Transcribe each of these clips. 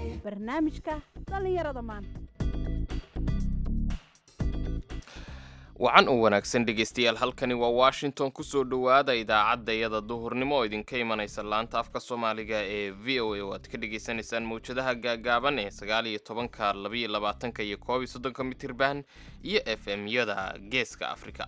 barnaamijka dhalinyarada maanta. wacan u wanaagsan dhegaystayaal, halkani waa Washington. kusoo dhawaada idaacadayada duhurnimo oo idinka imanaysa laanta afka Soomaaliga ee VOA oo aad ka dhageysanaysaan mawjadaha gaagaaban ee 19, 22 iyo 31 mitirban iyo FM-yada Geeska Afrika.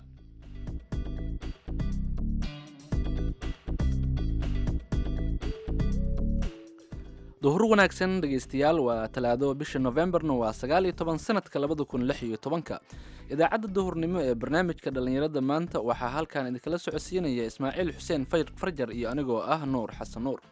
duhur wanaagsan dhegaystayaal, waa talaado bisha Novemberna waa 19 sanadka 2016. idaacadda duhurnimo ee barnaamijka dhalinyarada maanta waxaa halkan idinkala socodsiinaya Ismaaciil Xuseen Farjar iyo anigoo ah Nuur Xasan Nuur.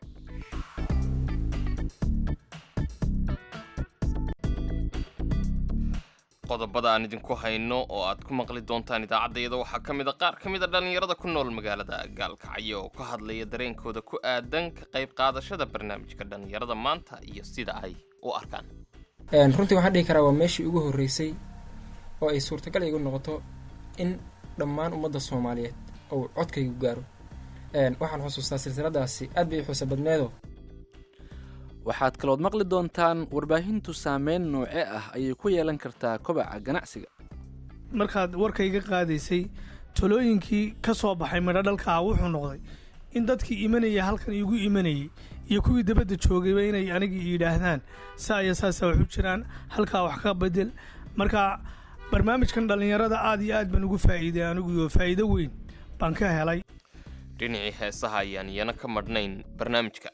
qodobada aan idinku hayno oo aad ku maqli doontaan idaacadayada waxaa ka mid a qaar ka mid a dhalinyarada ku nool magaalada Gaalkacyo oo ka hadlaya dareenkooda ku aadan ka qayb qaadashada barnaamijka dhalinyarada maanta iyo sida ay u arkaan. runtii waxaan dhihi karaa waa meeshii ugu horeysay oo ay suurtagal igu noqoto in dhammaan ummadda Soomaaliyeed oo codkaygu gaaro. waxaan xusuustaa silsiladaasi aad bay xusa badneedo. waxaad kalood maqli doontaan warbaahintu saameyn nooce ah ayay ku yeelan kartaa kobaca ganacsiga. markaad warkayga qaadaysay talooyinkii ka soo baxay midho dhalkaa wuxuu noqday in dadkii imanaya halkan igu imanayay iyo kuwii dabadda joogayba inay aniga yidhaahdaan saa iyo saasa wax u jiraan, halkaa wax ka bedel. marka barnaamijkan dhalinyarada aad iyo aad baan ugu faa'iiday, anigu faa'iido weyn baan ka helay. dhinacii heesaha ayaan iyana ka madhnayn barnaamijka.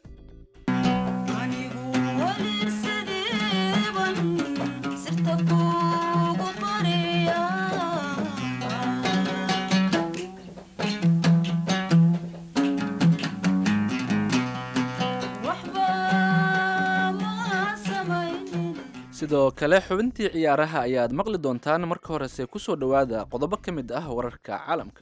sidoo kale xubintii ciyaaraha ayaad maqli doontaan. marka horese ku soo dhowaada qodobo ka mid ah wararka caalamka.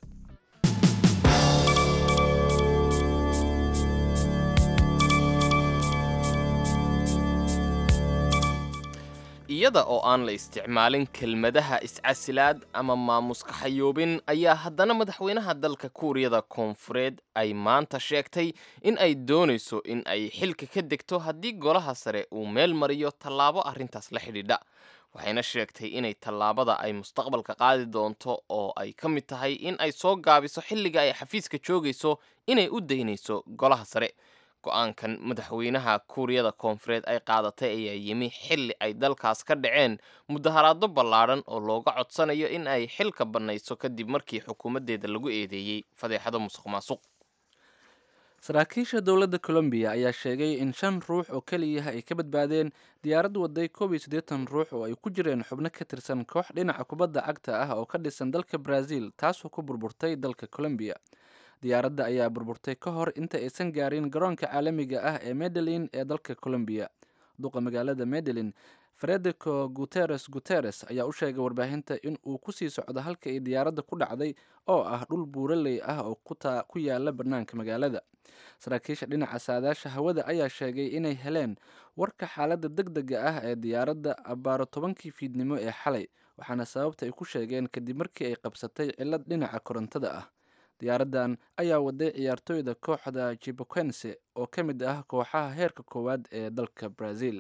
iyada oo aan la isticmaalin kelmadaha iscasilaad ama maamuska xayoobin ayaa haddana madaxweynaha dalka Kuuriyada Koonfureed ay maanta sheegtay in ay doonayso in ay xilka ka degto haddii golaha sare uu meel mariyo tallaabo arrintaas la xidhiidha. waxayna sheegtay inay tallaabada ay mustaqbalka qaadi doonto oo ay ka mid tahay in ay soo gaabiso xilliga ay xafiiska joogayso inay u daynayso golaha sare. go-aankan madaxweynaha Kuuriyada Koonfureed ay qaadatay ayaa yimi xilli ay dalkaas ka dhaceen mudaharaado ballaadhan oo looga codsanayo in ay xilka bannayso kadib markii xukuumaddeeda lagu eedeeyey fadeexado musuqmaasuq. saraakiisha dowladda Colombia ayaa sheegay in 5 ruux oo kaliya ay ka badbaadeen diyaarad waday 81 ruux oo ay ku jireen xubno ka tirsan koox dhinaca kubadda cagta ah oo ka dhisan dalka Brazil taasoo ku burburtay dalka Colombia. diyaaradda ayaa burburtay ka hor inta aysan gaarin garoonka caalamiga ah ee Medellin ee dalka Colombia. duqa magaalada Medellin Federico Guterres ayaa u sheegay warbaahinta in uu ku sii socdo halka ay diyaaradda ku dhacday oo ah dhul buuraley ah oo ku yaala bannaanka magaalada. saraakiisha dhinaca saadaasha hawada ayaa sheegay inay heleen warka xaaladda degdega ah ee diyaaradda abbaaro 10kii fiidnimo ee xalay, waxaana sababta ay ku sheegeen kadib markii ay qabsatay cillad dhinaca korontada ah. diyaaraddan ayaa waday ciyaartooyda kooxda Chipecoense oo ka mid ah kooxaha heerka koowaad ee dalka Brazil.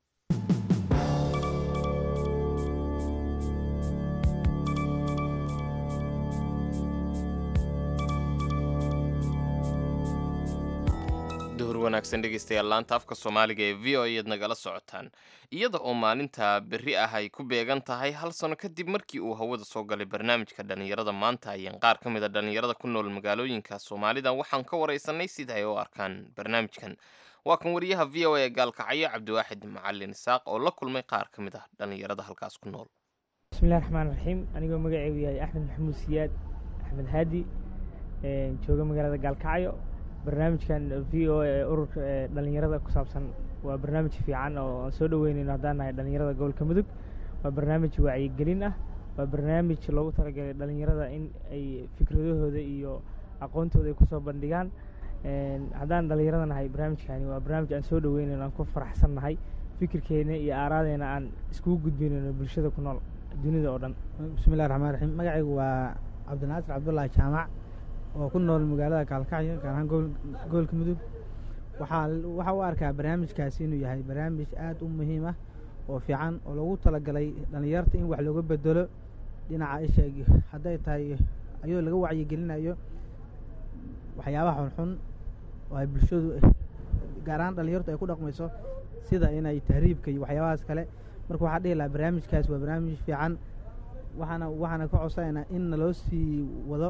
duhur wanaagsan dhegaystayaal, laanta afka Soomaaliga ee VOA aad nagala socotaan. iyada oo maalinta berri ah ay ku beegan tahay 1 sano kadib markii uu hawada soo galay barnaamijka dhalinyarada maanta, ayaan qaar ka mid a dhalinyarada ku nool magaalooyinka Soomaalida waxaan ka wareysanay sida ay u arkaan barnaamijkan. waa kan wariyaha VOA ee Gaalkacyo Cabdiwaaxid Macalin Isaaq oo la kulmay qaar ka mid ah dhalinyarada halkaas ku nool. bismillaahir rahmaanir rahiim. anigoo magacaygu yahay Axmed Maxamuud Siyaad Axmed Haadi, jooga magaalada Gaalkacyo. barnaamijkan VOA ee ururka dhalinyarada ku saabsan waa barnaamij fiican oo aan soo dhaweynayno haddaan nahay dhalinyarada gobolka Mudug. waa barnaamij wacyigelin ah, waa barnaamij loogu talagalay dhalinyarada in ay fikradahooda iyo aqoontooda ay kusoo bandhigaan. haddaan dhalinyarada nahay barnaamijkani waa barnaamij aan soo dhaweynayno, aan ku faraxsan nahay, fikirkeena iyo aaraadeena aan iskugu gudbinayno bulshada ku nool dunida oo dhan. bismillaahir rahmaanir rahiim. magacaygu waa Cabdinaasir Cabdullaahi Jaamac oo ku nool magaalada Gaalkacyo gaar ahaan gobolka Mudug. waxaa u arkaa barnaamijkaasi inuu yahay barnaamij aad u muhiim ah oo fiican oo lagu talagalay dhallinyarta in wax looga bedelo dhinaca isheeg hadday tahay ayadoo laga wacyigelinayo waxyaabaha xunxun oo ay bulshadu gaar ahaan dhallinyartu ay ku dhaqmayso sida inay tahriibka iyo waxyaabahaas kale marka waxaa dhihi lahaa barnaamijkaas waa barnaamij fiican waxaana ka codsanaynaa in naloo sii wado.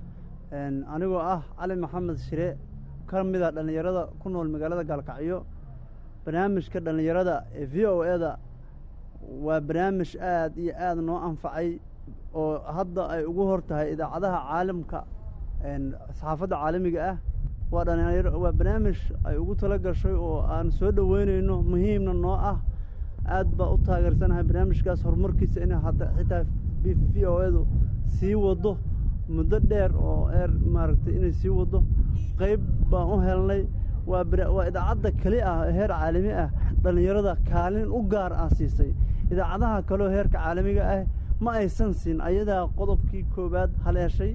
anigoo ah cali maxamed shire ka mida dhallinyarada ku nool magaalada gaalkacyo barnaamijka dhallinyarada ee v o e da waa barnaamij aad iyo aad noo anfacay oo hadda ay ugu hor tahay idaacadaha caalamka saxaafadda caalamiga ah waa barnaamij ay ugu tala gashay oo aan soo dhoweynayno muhiimna noo ah aad baa u taageersanahay barnaamijkaas horumarkiisa in xitaa v o e du sii wado muddo dheer oo maaragtay inay sii wado qayb baan u helnay waa idaacadda keli ah heer caalami ah dhallinyarada kaalin u gaar ah siisay idaacadaha kaleo heerka caalamiga ah ma aysan siin ayadaa qodobkii koowaad haleeshay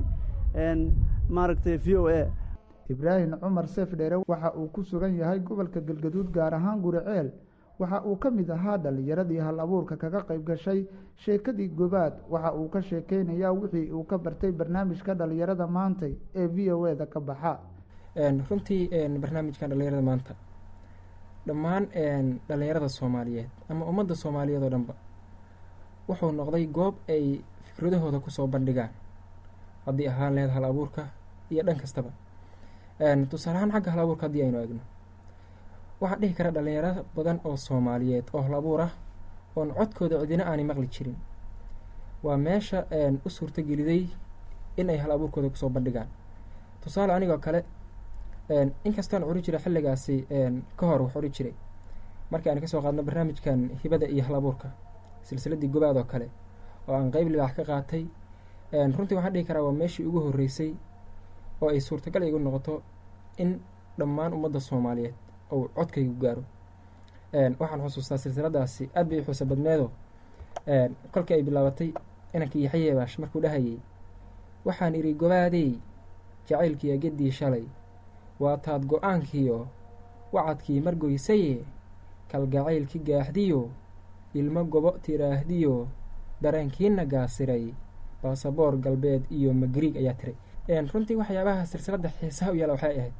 maaragtay v o e. ibraahim cumar seef dheere waxa uu ku sugan yahay gobolka galgaduud gaar ahaan guriceel waxa uu ka mid ahaa dhallinyaradii hal abuurka kaga qayb gashay sheekadii gobaad waxa uu ka sheekeynayaa wixii uu ka bartay barnaamijka dhallinyarada maantay ee v o e da ka baxa. runtii barnaamijkan dhallinyarada maanta dhammaan dhallinyarada soomaaliyeed ama ummadda soomaaliyeed oo dhanba wuxuu noqday goob ay fikradahooda kusoo bandhigaan haddii ahaan laheyd hal abuurka iyo dhan kastaba. tusaale ahaan xagga hal abuurka haddii aynu eegno waxaa dhihi kara dhallinyaro badan oo soomaaliyeed oo hal abuur ah oon codkooda cidina aanay maqli jirin waa meesha u suurtageliday in ay hal abuurkooda kusoo bandhigaan. tusaale anigoo kale inkastoon curi jiray xilligaasi ka hor wax curi jiray markii aan kasoo qaadno barnaamijkan hibada iyo hal abuurka silsiladii gobaad oo kale oo aan qeyb libaax ka qaatay runtii waxaan dhihi karaa waa meeshii ugu horreysay oo ay suurtagal igu noqoto in dhammaan ummadda soomaaliyeed ou codkaygu gaaro. waxaan xusuustaa silsiladaasi aad bay u xuusa badneedo kolkii ay bilaabatay inankii yaxyeebaash markuu dhahayay waxaan idhi gobaadey jacaylkiiya geddii shalay waa taad go-aankiio wacadkii margoysaye kalgacaylkii gaaxdiyo ilmo gobo tiraahdiyo dareenkiina gaasiray baasaboor galbeed iyo magriig ayaa tiray. runtii waxyaabaha silsiladda xiisaha u yaala waxay ahayd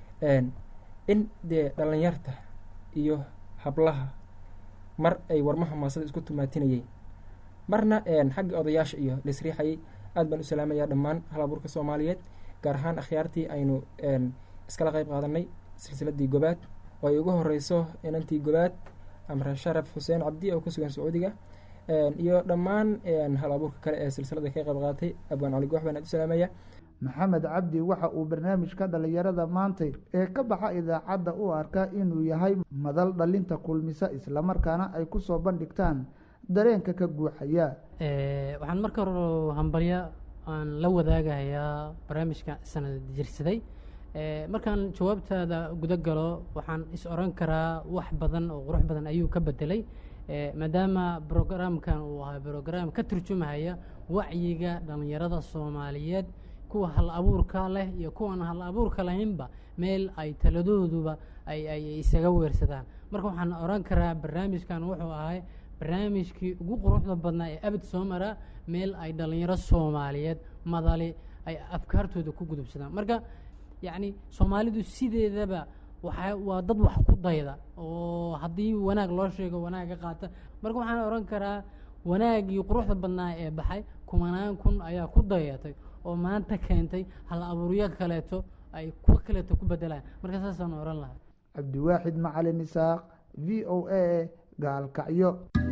in dee dhallinyarta iyo hablaha mar ay warmaha maasada isku tumaatinayeen marna xagga odayaasha iyo laisriixayay. aad baan u salaamayaa dhammaan hal abuurka soomaaliyeed gaar ahaan akhyaartii aynu iskala qayb qaadanay silsiladii gobaad oo ay ugu horeyso inantii gobaad amre sharaf xuseen cabdi oo ku sugan sacuudiga iyo dhammaan hal abuurka kale ee silsilada ka qayb qaadatay abwaan cali goox baan aad u salaamaya. maxamed cabdi waxa uu barnaamijka dhallinyarada maantay ee ka baxa idaacadda u arkaa inuu yahay madal dhalinta kulmisa islamarkaana ay ku soo bandhigtaan dareenka ka guuxaya. waxaan marka hore hambalyo aan la wadaagayaa barnaamijka sanad jirsaday. markaan jawaabtaada guda galo waxaan is oran karaa wax badan oo qurux badan ayuu ka bedelay maadaama brograamkan uu ahaa brograam ka turjumahaya wacyiga dhallinyarada soomaaliyeed kuwa hal abuurka leh iyo kuwan hal abuurka lahaynba meel ay taladooduba ay isaga weersadaan. marka waxaan oran karaa barnaamijkan wuxuu ahay barnaamijkii ugu quruxda badnaa ee abid soo maraa meel ay dhallinyaro soomaaliyeed madali ay afkaartooda ku gudubsadaan. marka yacni soomaalidu sideedaba waa dad wax ku dayda oo haddii wanaag loo sheego wanaagga qaata. marka waxaan oran karaa wanaaggii quruxda badnaa ee baxay kumanaan kun ayaa ku dayatay oo maanta keentay hal abuuryo kaleeto ay kuwa kaleeto ku bedelaan. marka saasaan oran lahaa. cabdiwaaxid macalin isaaq v o a gaalkacyo.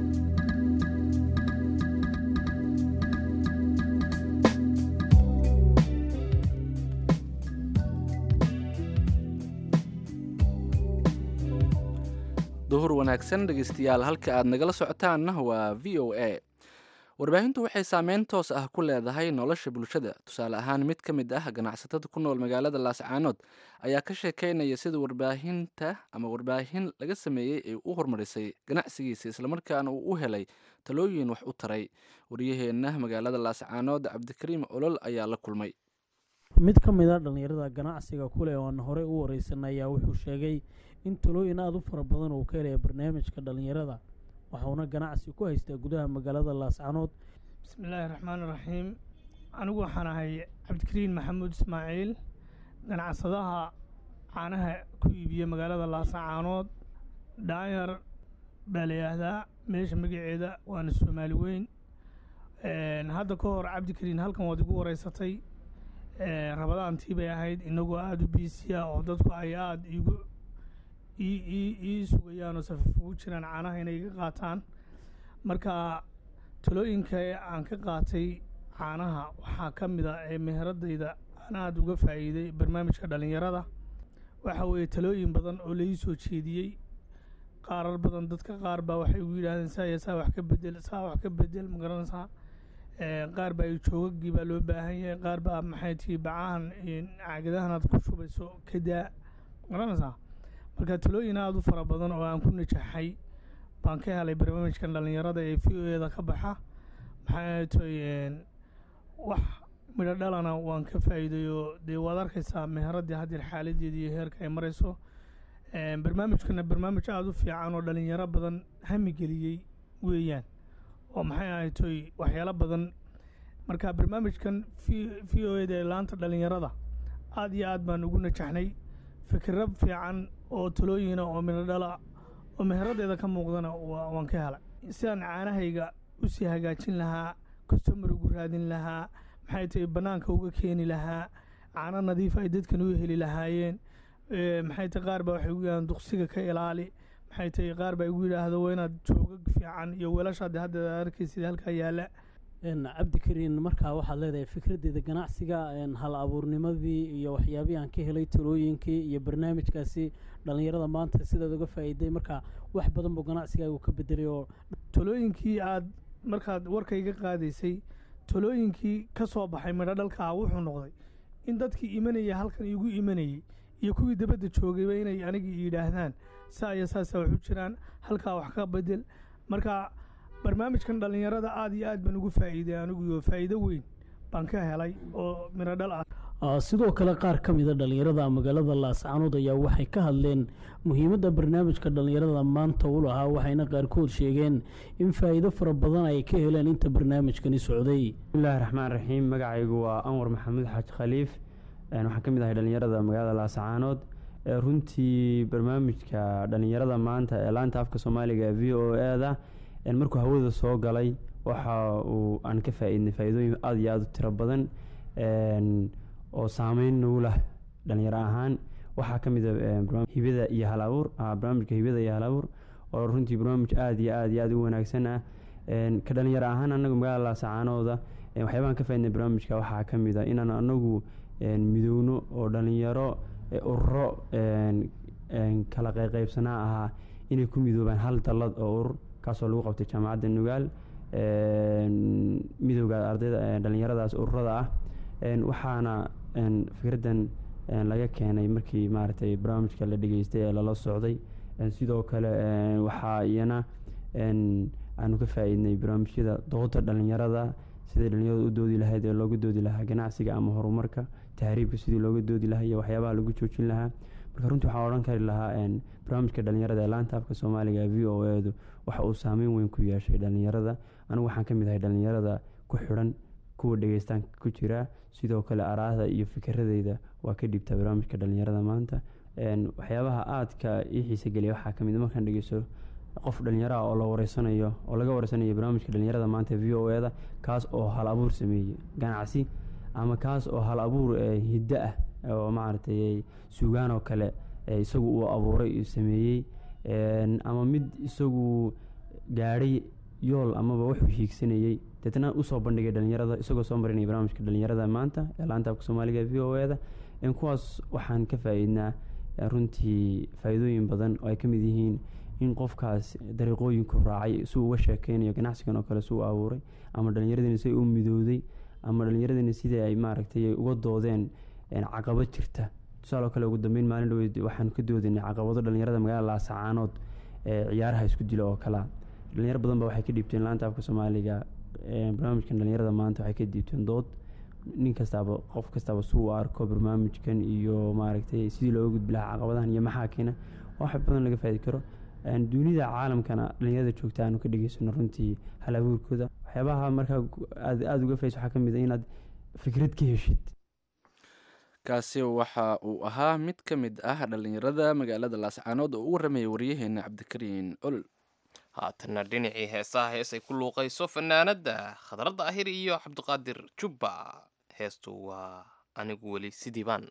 duhur wanaagsan dhegeystayaal halka aad nagala socotaanna waa v o a. warbaahintu waxay saameyn toos ah ku leedahay nolosha bulshada. tusaale ahaan mid ka mid ah ganacsatada ku nool magaalada laascaanood ayaa ka sheekeynaya sida warbaahin laga sameeyey ay u horumarisay ganacsigiisa islamarkaana uu u helay talooyin wax u taray. wariyaheenna magaalada laascaanood cabdikariim olol ayaa la kulmay. mid ka mid a dhallinyarada ganacsiga kuleh oo aan horey u wareysanay ayaa wuxuu sheegay in talooyin aada u fara badan uu ka helaya barnaamijka dhallinyarada waxauna ganacsi ku haystaa gudaha magaalada laascanood. bismillaahi raxmaani raxiim. anigu waxaan ahay cabdikariin maxamuud ismaaciil, ganacsadaha caanaha ku iibiya magaalada laascaanood. dhaayar baa la yidhaahdaa meesha magaceeda, waana soomaali weyn. hadda ka hor cabdikariin halkan waad igu wareysatay, rabadaantii bay ahayd, inagoo aada u biisiya oo dadku ay aada ii sugayaan oo safaf ugu jiraan caanaha inay iga qaataan. marka talooyinka aan ka qaatay caanaha waxaa ka mid a ee meheradayda aan aada uga faa'iiday barnaamijka dhallinyarada. waxa weeye talooyin badan oo laii soo jeediyey, qaarar badan. dadka qaar baa waxay ugu yidhahdeen saa wax ka bedel ma garanaysaa. qaar baa joogagii baa loo baahan yahay, qaar baa maxay tihi bacahan caagadahan aad ku shubayso kadaa ma garanaysaa. marka talooyin aada u fara badan oo aan ku najaxay baan ka helay barnaamijkan dhallinyarada ee VOAda ka baxa. maxay tahay wax midho dhalana waan ka faa'iiday oo dee waad arkaysaa meheradii haddeer xaaladeeda iyo heerka ay marayso. barnaamijkana barnaamij aada u fiican oo dhallinyaro badan hami geliyey weeyaan, oo maxay ahaytoy waxyaalo badan. marka barnaamijkan VOAda ee laanta dhallinyarada aada iyo aad baan ugu najaxnay. fikirro fiican oo talooyina oo midho dhala oo meheradeeda ka muuqdana waan ka helay. sidaan caanahayga usii hagaajin lahaa, customer ugu raadin lahaa, maxay tahay bannaanka uga keeni lahaa, caano nadiif ay dadkan u heli lahaayeen. maxay tahay qaar baa waxay ugu yidhahdeen duqsiga ka ilaali, maxay tahay qaar baa igu yidhaahdo waa inaad joogag fiican iyo weelashaad hadda arkaysid halkaa yaalla. cabdikariin, markaa waxaad leedahay fikradeeda ganacsiga, hal abuurnimadii iyo waxyaabihii aan ka helay talooyinkii iyo barnaamijkaasi dhallinyarada maanta sidaad uga faa'iiday, marka wax badan buu ganacsigaagu ka bedelay. oo talooyinkii aad markaad warkayga qaadaysay, talooyinkii ka soo baxay midho dhalkaa wuxuu noqday in dadkii imanaya halkan igu imanayay iyo kuwii dabadda joogayba inay aniga yidhaahdaan saa iyo saasa wax u jiraan, halkaa wax ka bedel. marka barnaamijkan dhallinyarada aada iyo aad baan ugu faa'iiday, aniguyo faa'iido weyn baan ka helay oo midho dhal ah. sidoo kale qaar ka mida dhallinyarada magaalada laascanood ayaa waxay ka hadleen muhiimadda barnaamijka dhallinyarada maanta u lahaa, waxayna qaarkood sheegeen in faa'iido fara badan ay ka heleen inta barnaamijkani socday. bismillahi raxmaan raxiim. magacaygu waa anwar maxamuud xaaji khaliif, waxaan ka mid ahay dhallinyarada magaalada laascaanood. runtii barnaamijka dhallinyarada maanta ee laanta afka soomaaliga VOAda markuu hawada soo galay waxa uu aan ka faa'iidnay faa'iidooyin aada iyo aada u tiro badan oo saameyn nagu leh dhalinyaro ahaan. waxaa ka mid a hibada iyo hal abuur, barnaamijka hibada iyo hal abuur oo runtii barnaamij aada iyo aada u wanaagsan ah. ka dhalinyaro ahaan anagu magaalada laascaanooda waxyaabahan ka faa'iidnay barnaamijka waxaa ka mid a inaan anagu midowno oo dhalinyaro ururo kala qaybsanaa ahaa inay ku midoobaan hal dallad oo urur kaasoo lagu qabtay jaamacadda nugaal, midowga ardayda dhalinyaradaas ururada ah. waxaana fikraddan laga keenay markii maaragtay barnaamijka la dhageystay ee lala socday. sidoo kale waxaa iyana aanu ka faa'iidnay barnaamijyada dooda dhalinyarada, sidai dhalinyarada u doodi lahayd ee looga doodi lahaa ganacsiga ama horumarka, tahriibka sidii looga doodi lahaa iyo waxyaabaha lagu joojin lahaa. marka runtii waxaan odhan kari lahaa barnaamijka dhalinyarada ee laanta afka soomaaliga VOAdu waxa uu saameyn weyn ku yeeshay dhalinyarada. anigu waxaan ka mid ahay dhalinyarada ku xidhan kuwa dhegeystaanka ku jira. sidoo kale araahda iyo fikiradeyda waa ka dhibtaa barnaamijka dhalinyarada maanta. waxyaabaha aadka ii xiisa geliya waxaa kamid markaan dhegeysto qof dhalinyaro ah oo laga wareysanayo barnaamijka dhalinyarada maanta VOAda, kaas oo hal abuur sameeyey ganacsi, ama kaas oo hal abuur hiddo ah oo maaragtay suugaan oo kale isagu uu abuuray sameeyey, ama mid isagu gaadhay yool amaba wuxuu hiigsanayey deetna usoo bandhigay dhalinyarada isagoo soo marinaya barnaamijka dhalinyarada maanta ee laanta afka soomaaliga VOAda. kuwaas waxaan ka faa'iidnaa runtii faa'iidooyin badan oo ay ka mid yihiin in qofkaas dariiqooyinku raacay si uu uga sheekeynayo ganacsigan oo kale si uu abuuray, ama dhalinyaradina si u midowday, ama dhalinyaradina sidai ay maaragtay uga doodeen caqabad jirta. tusaale kale ugu dambeyn maalin dhaweyd waxaan ka doodinay caqabado dhalinyarada magaalada laascaanood ciyaaraha isku dila oo kala. dhalinyaro badan ba waxay ka dhiibteen laanta afka soomaaliga barnaamijkan dhalinyarada maanta waxay ka dhiibteen dood nin kastaaba qof kastaaba suu u arko barnaamijkan iyo maaragtay sidii looga gudbi lahaa caqabadahan iyo maxaa keena wax badan laga faa'idi karo dunida caalamkana dhalinyarada joogta aanu ka dhegeysano runtii hal abuurkooda waxyaabaha markaa aada uga faa'iidayso waxaa ka mid ah inaad fikrad ka heshid. kaasi waxa uu ahaa mid ka mid ah dhalinyarada magaalada laascaanood oo u warramayay waryaheena cabdikariin olol. haatanna dhinacii heesaha hees ay ku luuqayso fanaanada khadradda ahir iyo cabdiqaadir jubba. heestu waa anigu weli sidii baan.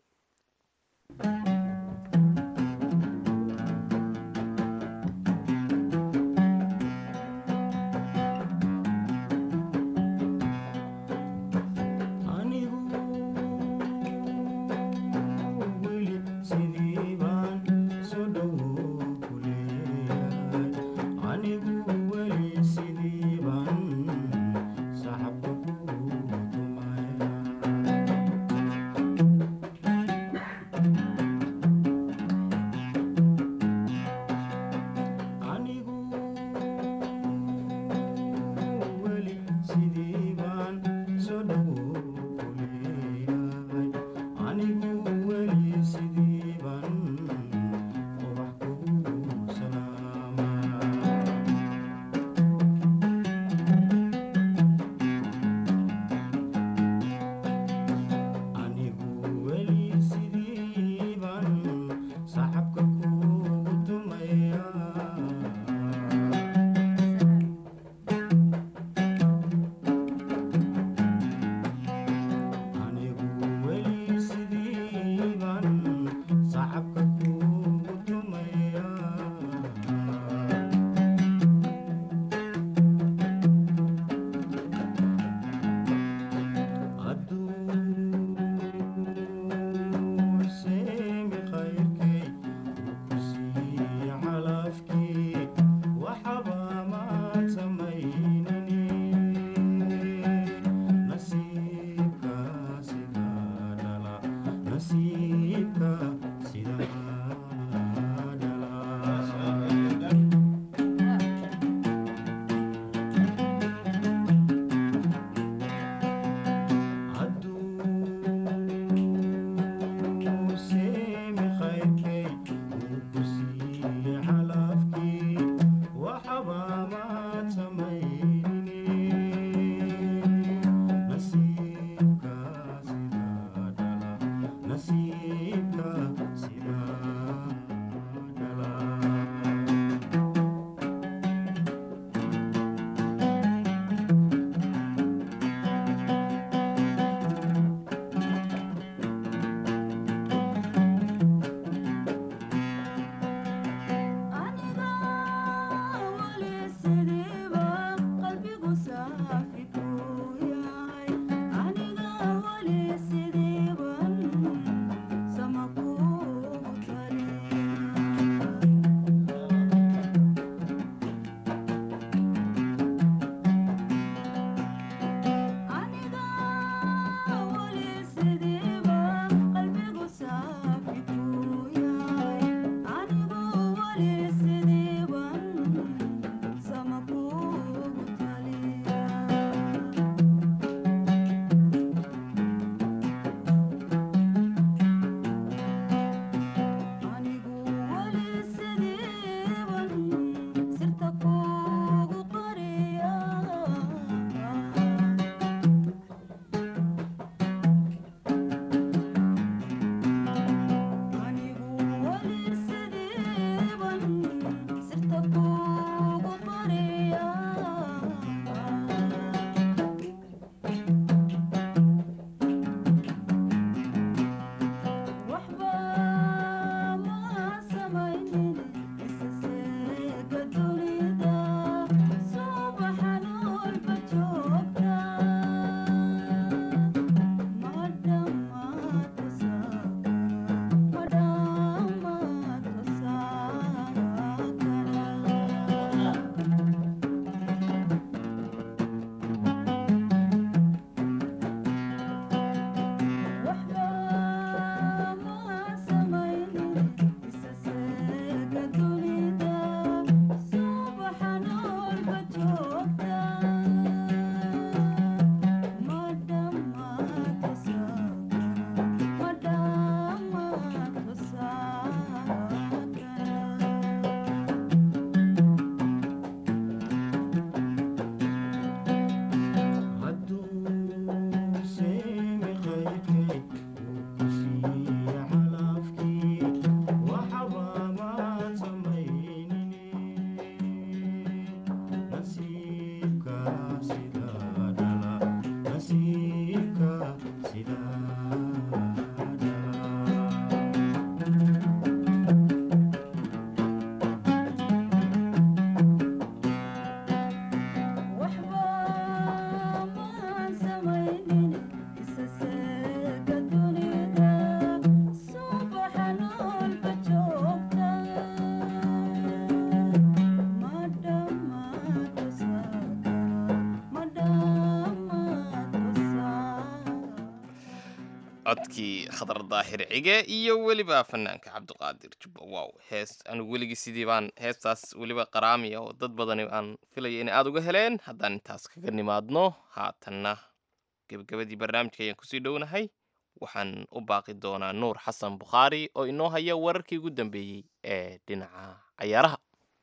codkii khadar daahir cige iyo weliba fanaanka cabdiqaadir jubba wow hees anigu weligii sidii baan heestaas weliba qaraamiya oo dad badani aan filaya inay aada uga heleen haddaan intaas kaga nimaadno haatanna gebagabadii barnaamijka ayaan kusii dhownahay waxaan u baaqi doonaa nuur xasan bukhaari oo inoo haya wararkii ugu dambeeyey ee dhinaca cayaaraha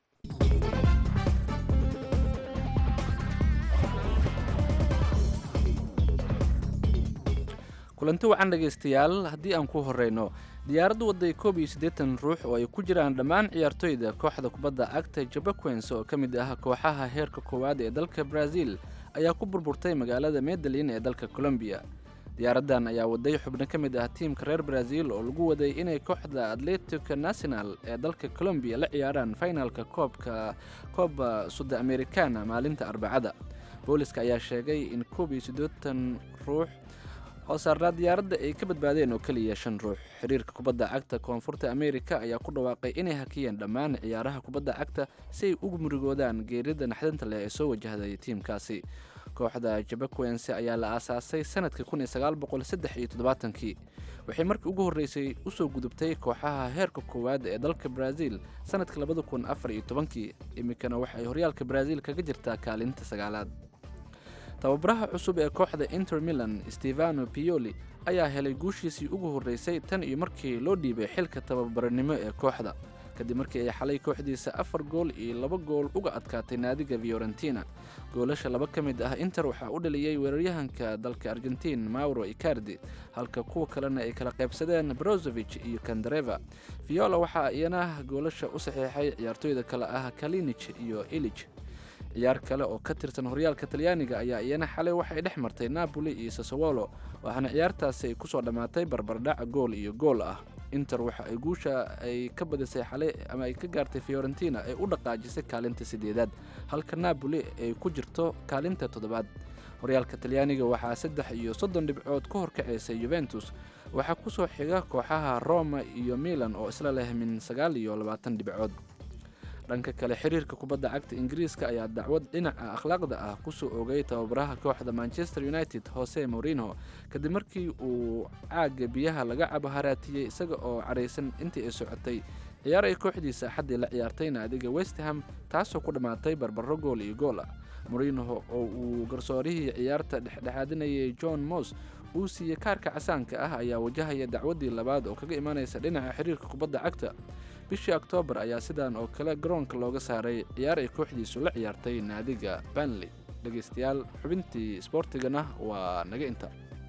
kulanti wacan dhegaystayaal haddii aan ku horeyno diyaaraddu wadday 81 ruux oo ay ku jiraan dhammaan ciyaartoyda kooxda kubadda cagta Jabaquens oo ka mid ah kooxaha heerka koowaad ee dalka Brazil ayaa ku burburtay magaalada Medellin ee dalka Colombia. diyaaraddan ayaa waday xubno ka mid ah tiimka reer Brazil oo lagu waday inay kooxda Atlético Nacional ee dalka Colombia la ciyaaraan finalka Copa Sudamericana maalinta Arbacada. booliska ayaa sheegay in 81 ruux oo saarnaa diyaaradda ay ka badbaadeen oo keliya 5 ruux. xiriirka kubadda cagta koonfurta Ameerika ayaa ku dhawaaqay inay hakiyeen dhammaan ciyaaraha kubadda cagta si ay ugu murigoodaan geerida naxdinta leh ee soo wajahday tiimkaasi. kooxda Jabaquens ayaa la aasaasay sanadka 1973 waxay markii ugu horeysay u soo gudubtay kooxaha heerka koowaad ee dalka Brazil sanadka 2014 imikana waxay horyaalka Brazil kaga jirtaa kaalinta 9aad. tababaraha cusub ee kooxda Inter Milan Stefano Pioli ayaa helay guushiisii ugu horeysay tan iyo markii loo dhiibay xilka tababarnimo ee kooxda kadib markii ay xalay kooxdiisa 4 gool iyo 2 gool uga adkaatay naadiga Fiorentina. goolasha laba ka mid ah Inter waxaa u dhaliyay weeraryahanka dalka Argentine Mauro Icardi halka kuwa kalena ay kala qaybsadeen Brozovic iyo Candreva. Viola waxaa iyana goolasha u saxiixay ciyaartoyda kale ah Kalinic iyo Ilic. ciyaar kale oo ka tirsan horyaalka Talyaaniga ayaa iyana xalay waxay dhex martay Napoli iyo Sassuolo waxaana ciyaartaasi ay ku soo dhamaatay barbardhac gool iyo gool ah. Inter waxa ay guusha ay ka badisay xalay ama ay ka gaartay Fiorentina ay u dhaqaajisay kaalinta 8aad halka Napoli ay ku jirto kaalinta 7aad. horyaalka Talyaaniga waxaa 30 dhibcood ku horkacisay Juventus waxaa ku soo xiga kooxaha Roma iyo Milan oo isla leh min 29 dhibcood. dhanka kale xiriirka kubadda cagta Ingiriiska ayaa dacwad dhinaca akhlaaqda ah ku soo oogay tababaraha kooxda Manchester United Jose Mourinho kadib markii uu caaga biyaha laga cabo haraatiyay isaga oo careysan intii ay socotay ciyaar ay kooxdiisa xaddii la ciyaartay naadiga West Ham taasoo ku dhamaatay barbaro gool iyo gool ah. Mourinho oo uu garsoorihii ciyaarta dhexdhexaadinayay John Moss uu siiyay kaarka casaanka ah ayaa wajahaya dacwadii labaad oo kaga imaanaysa dhinaca xiriirka kubadda cagta. bishii October ayaa sidan oo kale garoonka looga saaray ciyaar ay kooxdiisu la ciyaartay naadiga Burnley. dhageystayaal xubintii sportigana waa naga inta.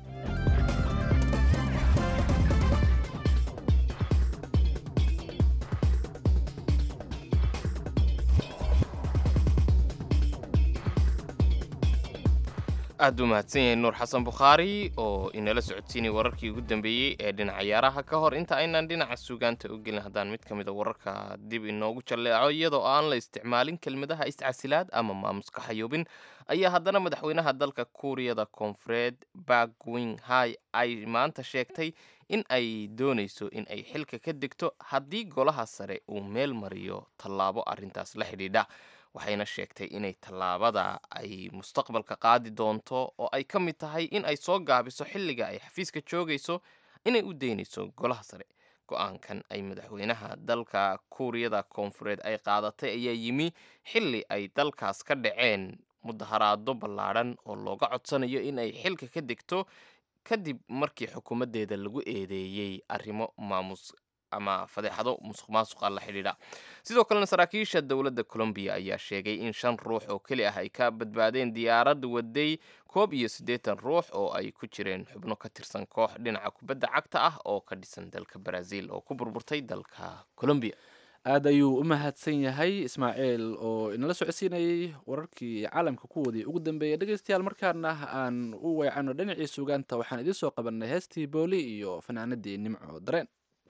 aad u mahadsan yahay nuur xasan bukhaari oo inala socodsiinay wararkii ugu dambeeyey ee dhinaca ciyaaraha ka hor inta aynaan dhinaca suugaanta u gelin haddaan mid ka mid a wararka dib inoogu jalleeco iyadoo aan la isticmaalin kelmadaha iscasilaad ama maamuska xayoobin ayaa haddana madaxweynaha dalka kuuriyada koonfureed Park Geun-hye ay maanta sheegtay in ay doonayso in ay xilka ka degto haddii golaha sare uu meel mariyo tallaabo arrintaas la xidhiidha. waxayna sheegtay inay tallaabada ay mustaqbalka qaadi doonto oo ay ka mid tahay in ay soo gaabiso xilliga ay xafiiska joogayso inay u daynayso golaha sare. go-aankan ay madaxweynaha dalka kuuriyada koonfureed ay qaadatay ayaa yimi xilli ay dalkaas ka dhaceen mudaharaado ballaadhan oo looga codsanayo in ay xilka ka degto kadib markii xukuumaddeeda lagu eedeeyey arrimo maamus ama fadeexado musuqmaasuqa la xidhiidha. sidoo kalena saraakiisha dowladda Colombia ayaa sheegay in 5 ruux oo keli ah ay ka badbaadeen diyaarad waday 81 ruux oo ay ku jireen xubno ka tirsan koox dhinaca kubadda cagta ah oo ka dhisan dalka Brazil oo ku burburtay dalka Colombia. aad ayuu u mahadsan yahay ismaaciil oo inala socodsiinayay wararkii caalamka kuwoodii ugu dambeeyay dhegeystayaal markaana aan u weecano dhinacii sugaanta waxaan idiin soo qabanay heestii booli iyo fanaanadii nimco dareen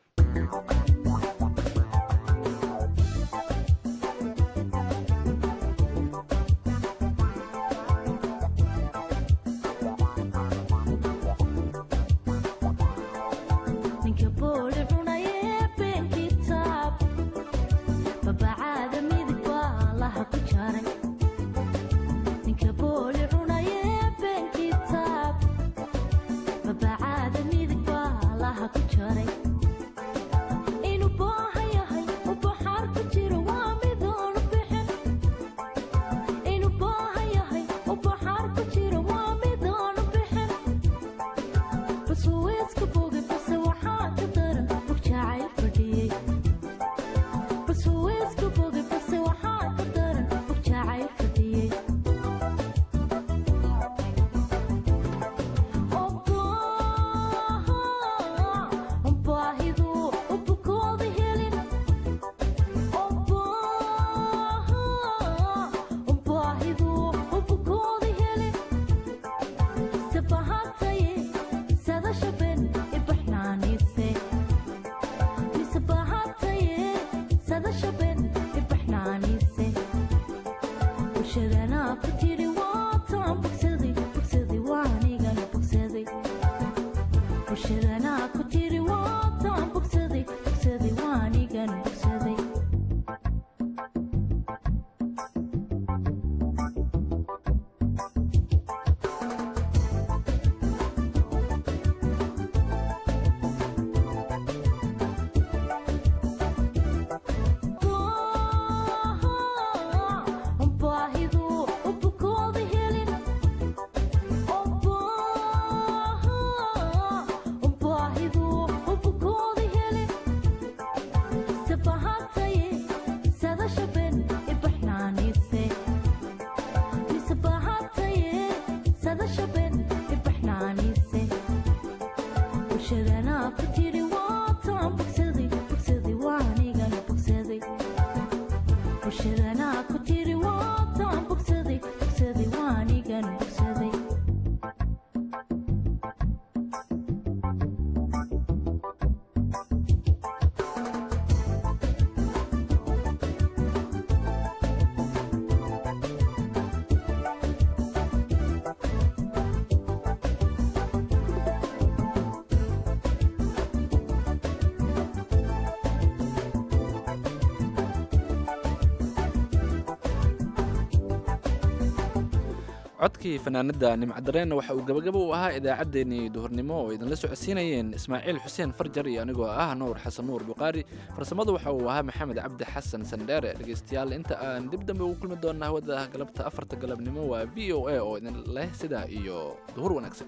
codkii fanaanada nimcadareenna waxa uu gabagaba u ahaa idaacaddeenii duhurnimo oo idinla socodsiinayeen ismaaciil xuseen farjar iyo anigoo ah nuur xasan nuur buqaari farsamadu waxa uu ahaa maxamed cabdi xasan sandheere dhegeystayaal inta aan dib dambe ugu kulmi doonna hawada galabta 4 galabnimo waa v o a oo idin leh sidaa iyo duhur wanaagsan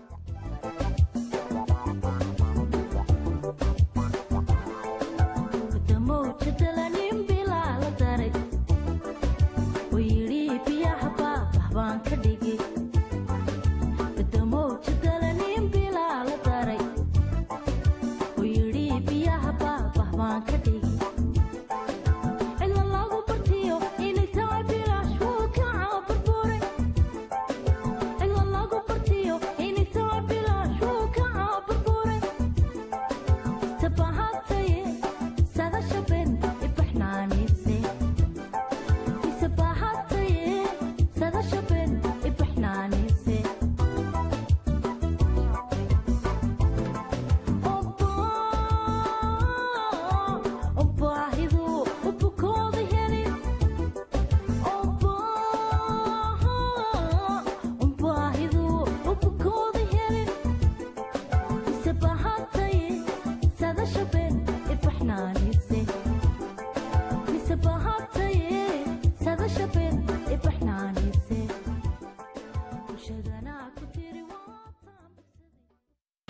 Could